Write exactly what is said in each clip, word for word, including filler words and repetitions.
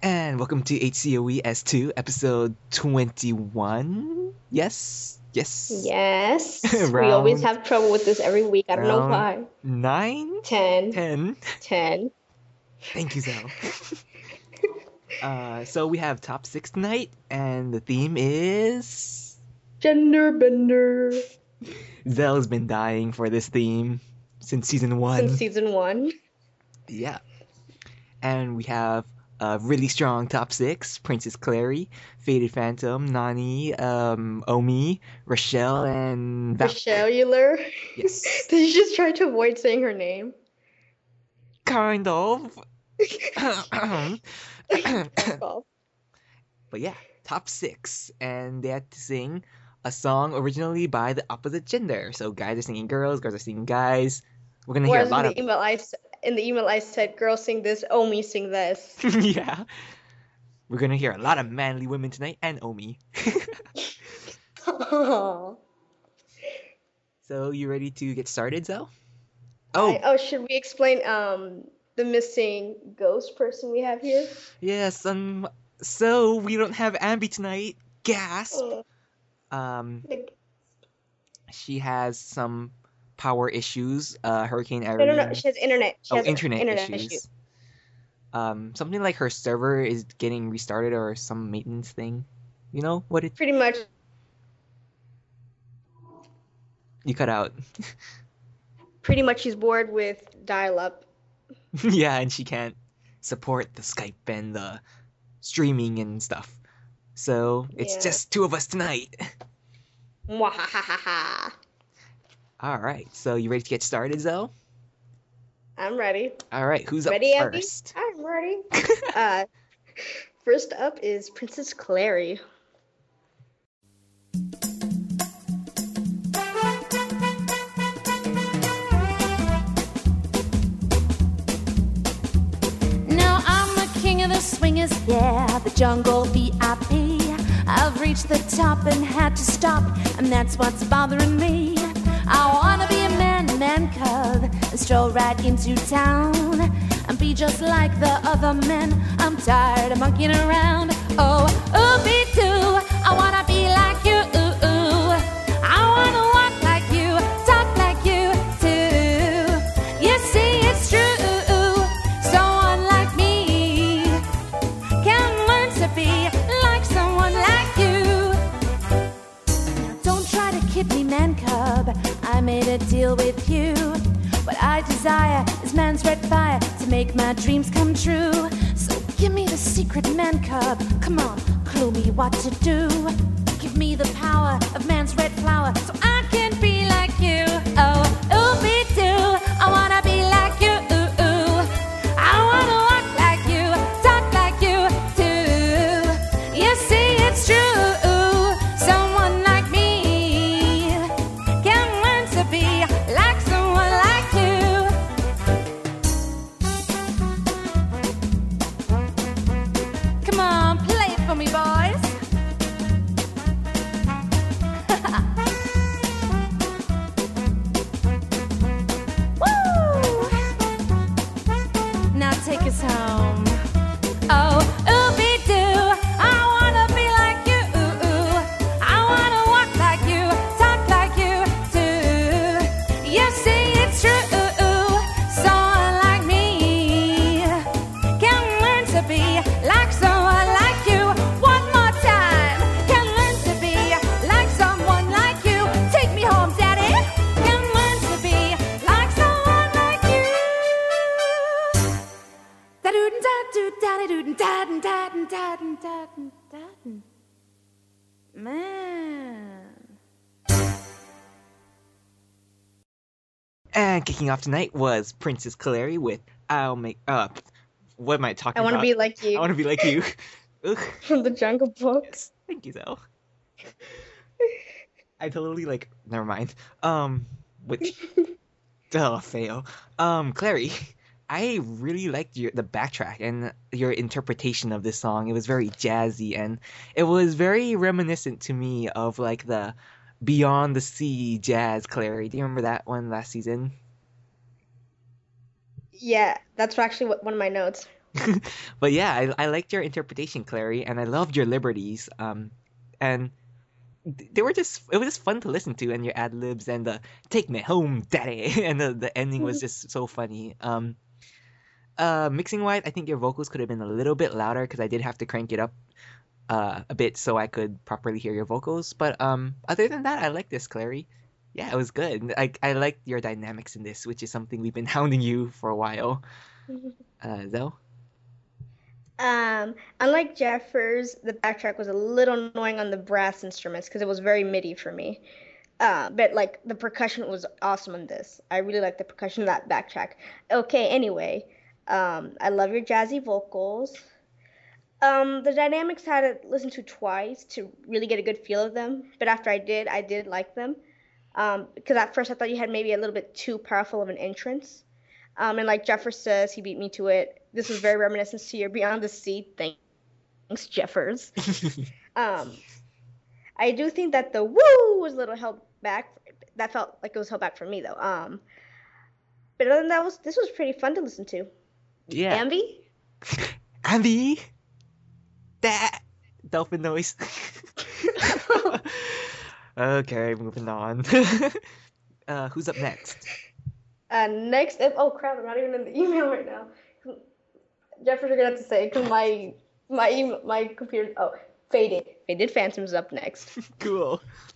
And welcome to H C O E S two, episode twenty-one. Yes, yes. Yes. We always round, have trouble with this every week. I don't know round why. nine? ten. ten. ten. Thank you, Zell. uh, so we have top six tonight, and the theme is... Gender bender. Zell's been dying for this theme since season one. Since season one. Yeah. And we have a really strong top six: Princess Clary, Faded Phantom, Nani, um, Omi, Rochelle, and... Va- Rochelle Euler. Yes. Did you just try to avoid saying her name? Kind of. Well, But yeah, top six. And they had to sing a song originally by the opposite gender. So guys are singing girls, girls are singing guys. We're gonna hear a Whereas in lot the of... email I s- in the email I said, "Girls sing this, Omi sing this." Yeah. We're gonna hear a lot of manly women tonight, and Omi. Aw. So you ready to get started, Zell? I- Oh, oh, should we explain um the missing ghost person we have here? yes. Um. So we don't have Ambi tonight. Gasp. Oh, Um. the- She has some power issues. Uh, Hurricane no, no, no. Irene. She has internet. She Oh, has internet, internet issues. issues. Um, something like her server is getting restarted or some maintenance thing. You know what it? Pretty much. You cut out. Pretty much she's bored with dial-up. Yeah, and she can't support the Skype and the streaming and stuff. So it's Yeah. just two of us tonight. Mwahahaha. All right. So you ready to get started, Zoe? I'm ready. All right. Who's up Ready, Abby? first? I'm ready. uh, first up is Princess Clary. Now I'm the king of the swingers, yeah, the jungle V I P. I've reached the top and had to stop, and that's what's bothering me. I wanna be a man, man cub, and stroll right into town, and be just like the other men. I'm tired of monkeying around. Oh, ooby doo, I wanna be like you. Ooh, ooh. I wanna walk like you, talk like you too. You see, it's true. Someone like me can learn to be like someone like you. Now don't try to kid me, man cub. I made a deal with you. What I desire is man's red fire to make my dreams come true. So give me the secret, man cub. Come on, clue me what to do. Give me the power of man's red flower so I can be like you. Oh, ooby doo, I wanna be like you. Ooh, ooh. I wanna walk like you, talk like you too. You see, it's true. Someone like me can learn to be like someone like you. Come on, play it for me, boys. Woo! Now take us home. Oh, ooby doo, I wanna be like you. I wanna walk like you, talk like you too. You see, it's true. Someone like me can learn to be like someone like you. One more time, can learn to be like someone like you. Take me home, daddy. Can learn to be like someone like you. Da-doo-dum-da-doo-da-doo-da-doo-da-doo-da-doo-da-doo. Man. And kicking off tonight was Princess Clary with "I'll Make Up." What am I talking I want to about? be like I you want to be like you. Ugh. from the Jungle Book. Thank you, Zoe. I totally like. Never mind. Um, with oh fail. Um, Clary, I really liked your the backtrack and your interpretation of this song. It was very jazzy and it was very reminiscent to me of like the Beyond the Sea jazz Clary. Do you remember that one last season? Yeah, that's actually what, one of my notes. But yeah, I I liked your interpretation, Clary, and I loved your liberties. Um, and they were just it was just fun to listen to, and your ad libs and the "Take me home, daddy," and the the ending was just so funny. Um, uh, mixing wise, I think your vocals could have been a little bit louder because I did have to crank it up uh a bit so I could properly hear your vocals. But um, other than that, I like this, Clary. Yeah, it was good. I I liked your dynamics in this, which is something we've been hounding you for a while. Uh, Zoe? Um, Unlike Jeffers, the backtrack was a little annoying on the brass instruments because it was very MIDI for me. Uh, but like the percussion was awesome on this. I really like the percussion of that backtrack. Okay, anyway, um, I love your jazzy vocals. Um, the dynamics I had to listen to twice to really get a good feel of them. But after I did, I did like them. Um, because at first I thought you had maybe a little bit too powerful of an entrance. Um, and like Jeffers says, he beat me to it. This was very reminiscent to your Beyond the Sea. Thanks, Jeffers. Um, I do think that the woo was a little held back. That felt like it was held back for me though. Um, but other than that, was this was pretty fun to listen to. Yeah. Ambi? Ambi? That dolphin noise. Okay, moving on. uh, who's up next? Uh, next, if, oh crap, I'm not even in the email right now. Jeffers, you're gonna have to say because my my email, my computer. Oh, faded. Faded Phantom's up next. Cool.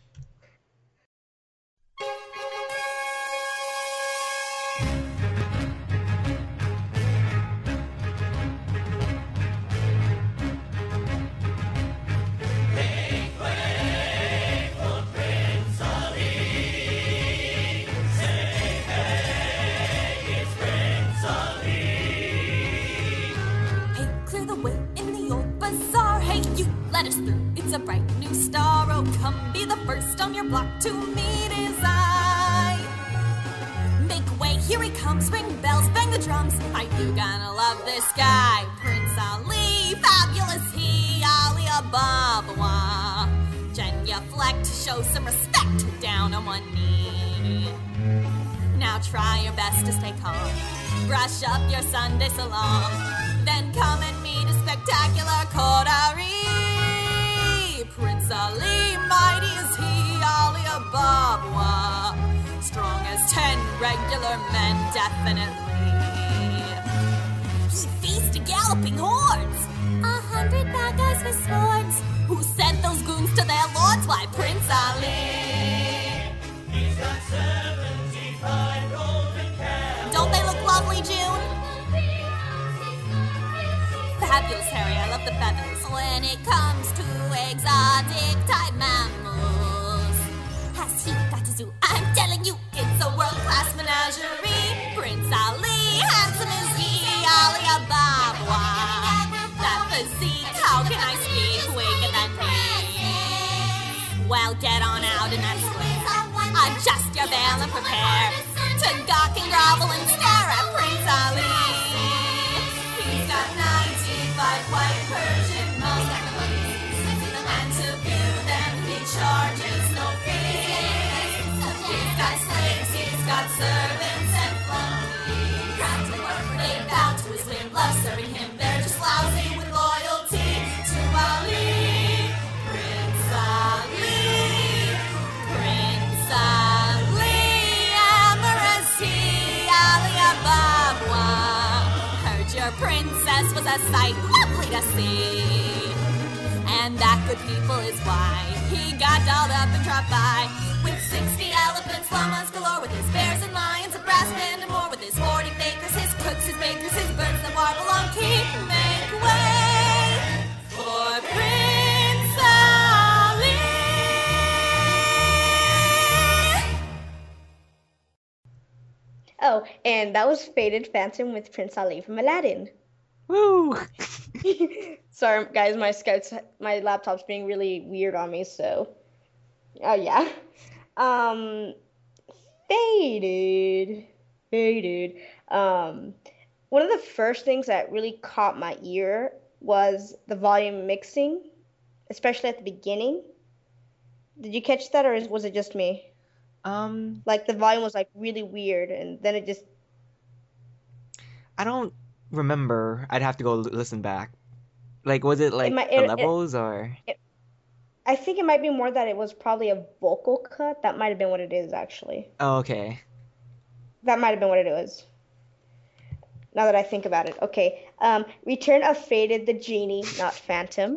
Let us through, it's a bright new star. Oh, come be the first on your block to meet his eye. Make way, here he comes, ring bells, bang the drums. Are you gonna love this guy? Prince Ali, fabulous he, Ali Ababa. Genuflect to show some respect, down on one knee. Now try your best to stay calm. Brush up your Sunday salon. Then come and meet a spectacular coterie. Prince Ali, mighty as he, Ali Ababa. Strong as ten regular men, definitely. He feasts galloping hordes. A hundred bad guys with swords. Who sent those goons to their lords? Why, Prince Ali. He's got seventy-five golden cows. Don't they look lovely, June? Fabulous, Harry. I love the feathers. When it comes to exotic type mammals, has he got a zoo? I'm telling you, it's a world-class menagerie. Prince Ali, handsome as he, Ali Ababa. That physique, how can I speak weaker than me? Well, get on out in that square. Adjust your veil and prepare to gawk and grovel and stare at Prince Ali. He's got ninety-five white Persian moles, and to view them he charges no fees. He's got slaves, he's got servants and flunkies. Proud to work, they bow to his whim, love serving him. They're just lousy with loyalty to Ali. Prince Ali, Prince Ali, amorous he, Ali Ababa. Heard your princess was a sight lovely to see. And that, good people, is why he got dolled up and dropped by. With sixty elephants, llamas galore, with his bears and lions, a brass band and more. With his forty fakers, his cooks, his bakers, his birds that warble on key. Make way for Prince Ali. Oh, and that was Faded Phantom with Prince Ali from Aladdin. Woo! Sorry, guys, my Skype's, my laptop's being really weird on me, so. Oh, yeah. Um, Faded. Faded. Um, one of the first things that really caught my ear was the volume mixing, especially at the beginning. Did you catch that, or was it just me? Um, Like, the volume was, like, really weird, and then it just... I don't remember. I'd have to go l- listen back. Like, was it It like might the it, it, levels or? it I think it might be more that it was probably a vocal cut. That might have been what it is actually. Oh, okay. That might have been what it was. Now that I think about it. Okay. Um, Return of Faded the Genie, not Phantom.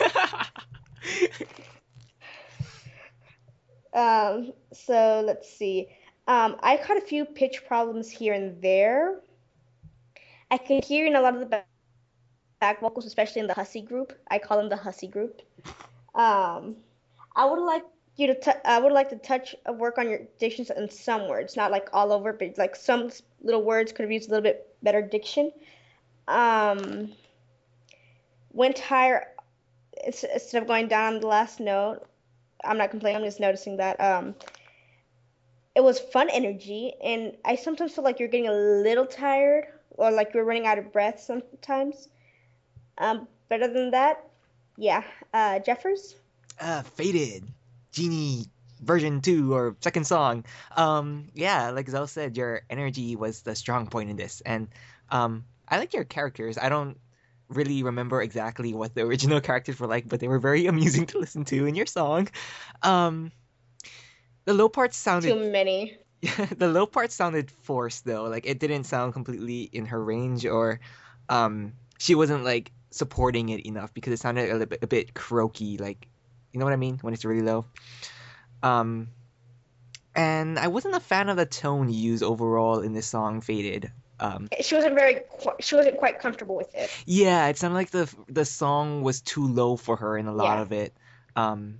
Um, so let's see. Um, I caught a few pitch problems here and there. I could hear in a lot of the ba- back vocals, especially in the Hussy group. I call them the Hussy group. Um, I would like you to. T- I would like to touch uh, work on your dictions in some words, not like all over, but like some s- little words could have used a little bit better diction. Um, went higher ins- instead of going down on the last note. I'm not complaining. I'm just noticing that. Um, it was fun energy, and I sometimes feel like you're getting a little tired or like you're running out of breath sometimes. Um, better than that, yeah. Uh, Jeffers? uh, Faded, Genie version two or second song. Um, yeah, like Zell said, your energy was the strong point in this, and um, I like your characters. I don't really remember exactly what the original characters were like, but they were very amusing to listen to in your song. Um, the low parts Too sounded many. the low parts sounded forced though. Like it didn't sound completely in her range, or um, she wasn't like supporting it enough because it sounded a little bit a bit croaky. Like, you know what I mean when it's really low. Um, and I wasn't a fan of the tone used overall in this song, Faded. Um, She wasn't very. qu- She wasn't quite comfortable with it. yeah, it sounded like the the song was too low for her in a lot Yeah. of it. Um,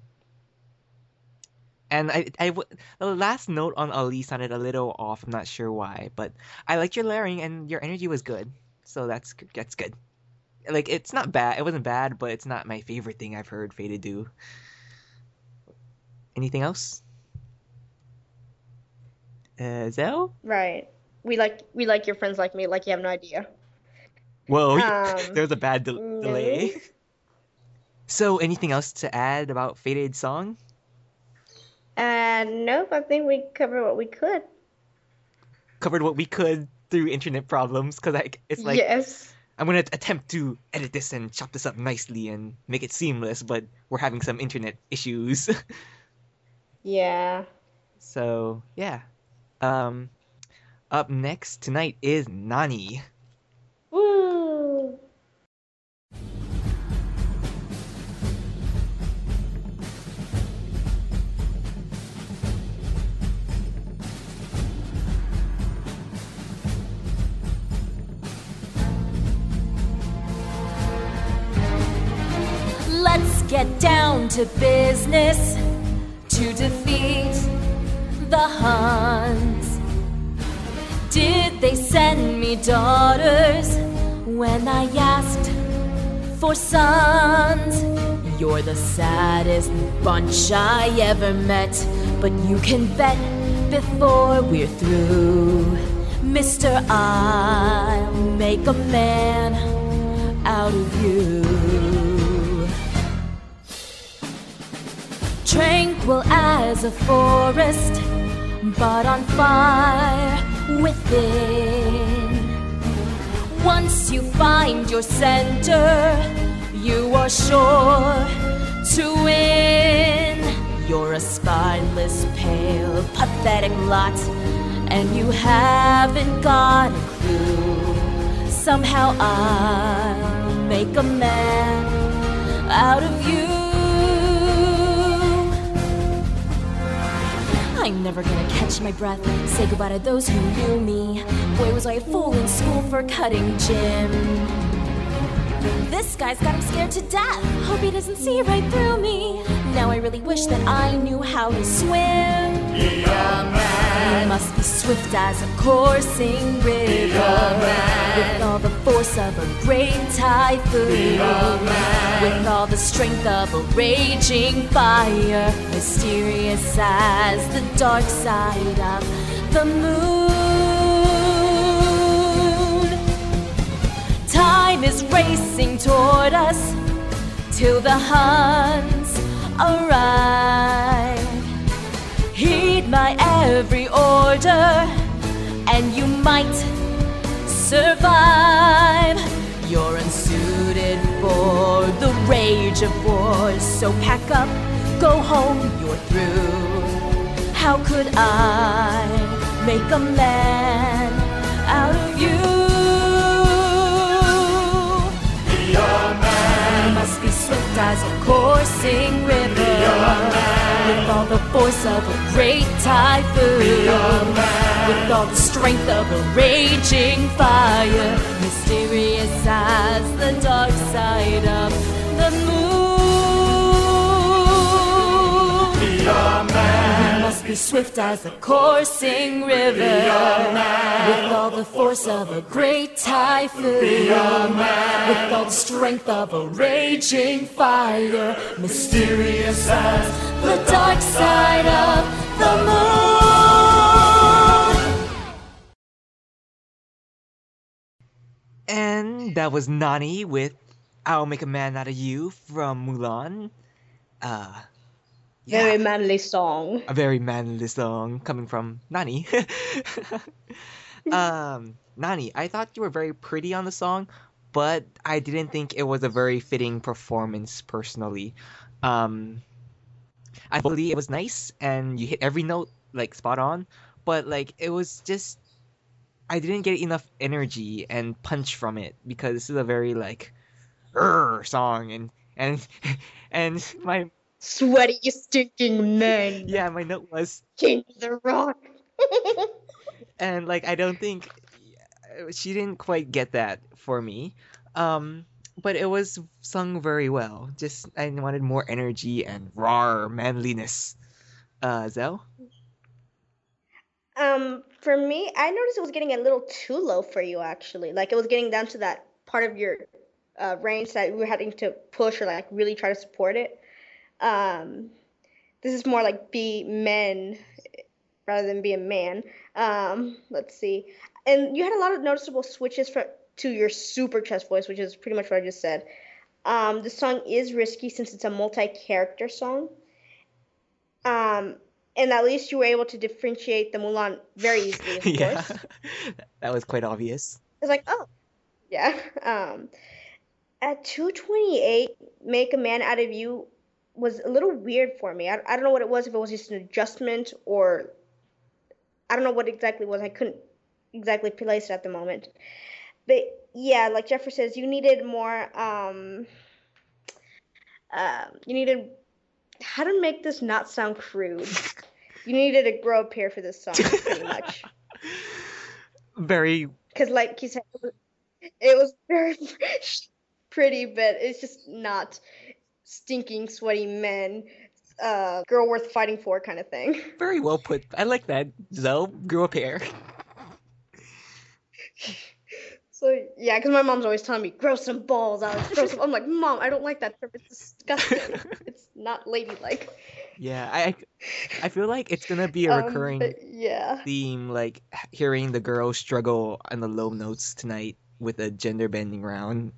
and I, I w- the last note on Ali sounded a little off. I'm not sure why, but I liked your layering and your energy was good, so that's g- that's good. Like it's not bad. It wasn't bad, but it's not my favorite thing I've heard Faded do. Anything else? Uh, Zell? Right. We like we like your friends like me. Like you have no idea. Whoa, Um, there was a bad del- no. delay. So, anything else to add about Faded song? And nope. I think we covered what we could. Covered what we could through internet problems, because I, it's like Yes. I'm gonna attempt to edit this and chop this up nicely and make it seamless, but we're having some internet issues. Yeah. So yeah. Um, up next tonight is Nani. Woo. Let's get down to business to defeat the Huns. Did they send me daughters when I asked for sons? You're the saddest bunch I ever met, but you can bet before we're through, Mister I'll make a man out of you. Tranquil as a forest, but on fire within. Once you find your center, you are sure to win. You're a spineless, pale, pathetic lot, and you haven't got a clue. Somehow I'll make a man out of you. I'm never gonna catch my breath, say goodbye to those who knew me. Boy, was I a fool in school for cutting gym. This guy's got him scared to death. Hope he doesn't see right through me. Now I really wish that I knew how to swim. Be a man. You must be swift as a coursing river. Be a man. With all the force of a great typhoon. Be a man. With all the strength of a raging fire. Mysterious as the dark side of the moon. Time is racing toward us till the Huns arrive. Heed my every order, and you might survive. age of wars. So pack up, go home, you're through. How could I make a man out of you? Be a man. You must be swift as a coursing river, with all the force of a great typhoon, be a man. With all the strength of a raging fire, mysterious as the dark side of the moon. Be a man. You must be swift as a coursing river, be a man. With all the force of a great typhoon, be a man. With all the strength of a raging fire, mysterious as the dark side of the moon. And that was Nani with I'll Make a Man Out of You from Mulan. Uh, yeah, Very manly song. a very manly song coming from Nani. um, Nani, I thought you were very pretty on the song, but I didn't think it was a very fitting performance personally. Um, I believe it was nice and you hit every note like spot on, but like it was just I didn't get enough energy and punch from it because this is a very like "Urgh" song and and and my Sweaty, stinking men. yeah my note was King of the Rock. and like I don't think she didn't quite get that for me. Um, but it was sung very well. Just I wanted more energy and raw manliness. Uh, Zell? Um, for me, I noticed it was getting a little too low for you actually. Like it was getting down to that part of your uh, range that you were having to push or like really try to support it. Um, this is more like be men rather than be a man. Um, let's see. And you had a lot of noticeable switches from to your super chest voice, which is pretty much what I just said. Um, the song is risky since it's a multi-character song. Um, and at least you were able to differentiate the Mulan very easily, of Yeah, course. that was quite obvious. It's like, oh, yeah. Um, at two twenty-eight, Make a Man Out of You was a little weird for me. I, I don't know what it was, if it was just an adjustment or I don't know what exactly it was. I couldn't exactly place it at the moment. But yeah, like Jeffrey says, you needed more, um, uh, you needed, how to make this not sound crude. You needed to grow a pair for this song, pretty much. Very Because like you said, it was, it was very pretty, but it's just not stinking, sweaty men, uh, girl worth fighting for kind of thing. very well put. I like that. Zell, grew up here. So yeah, because my mom's always telling me, grow some balls, Alex, grow some. I'm like, Mom, I don't like that term. It's disgusting. It's not ladylike. Yeah, I I feel like it's gonna be a Um, recurring but yeah. theme, like h- hearing the girls struggle on the low notes tonight with a gender bending round.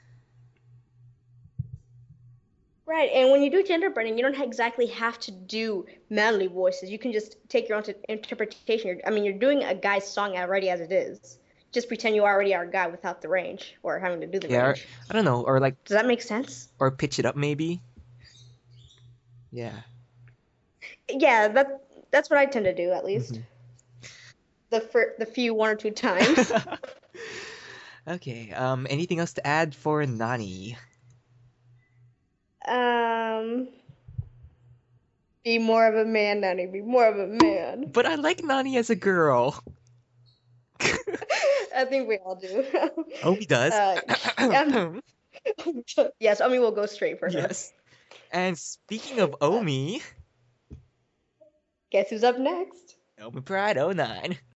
Right, and when you do gender bending, you don't ha- exactly have to do manly voices. You can just take your own t- interpretation. You're, I mean, you're doing a guy's song already as it is. Just pretend you already are a guy without the range or having to do the Yeah, or, range. I don't know, or like Does that make sense? or pitch it up maybe. Yeah. Yeah, that that's what I tend to do at least. Mhm. The fir- the few one or two times. Okay. Um. Anything else to add for Nani? um, be more of a man, Nanny. Be more of a man. But I like Nani as a girl. I think we all do. Oh, he does. Uh, yeah. Yes, Omi will go straight for her. Yes. And speaking of Omi, Guess who's up next? Omi Pride oh nine.